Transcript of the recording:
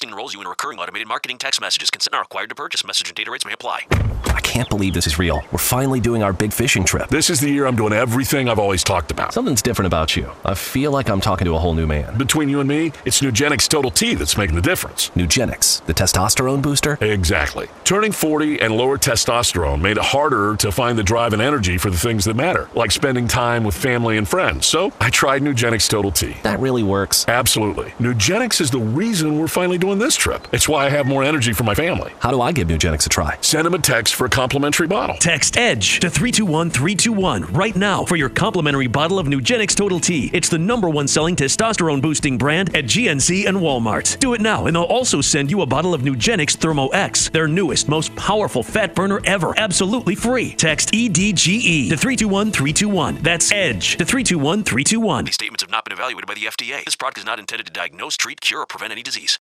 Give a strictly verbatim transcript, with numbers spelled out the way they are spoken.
Enrolls you in recurring automated marketing text messages. Consent not required to purchase. Message and data rates may apply. I can't believe this is real. We're finally doing our big fishing trip. This is the year I'm doing everything I've always talked about. Something's different about you. I feel like I'm talking to a whole new man. Between you and me, it's Nugenix Total T that's making the difference. Nugenix, the testosterone booster? Exactly. Turning forty and lower testosterone made it harder to find the drive and energy for the things that matter, like spending time with family and friends. So I tried Nugenix Total T. That really works. Absolutely. Nugenix is the reason we're finally doing this trip. It's why I have more energy for my family. How do I give Nugenix a try? Send them a text for a complimentary bottle. Text EDGE to three two one three two one right now for your complimentary bottle of Nugenix Total T. It's the number one selling testosterone boosting brand at G N C and Walmart. Do it now, and they'll also send you a bottle of Nugenix Thermo X, their newest, most powerful fat burner ever, absolutely free. Text E D G E to three two one three two one. That's EDGE to three two one three two one. These statements have not been evaluated by the F D A. This product is not intended to diagnose, treat, cure, or prevent any disease.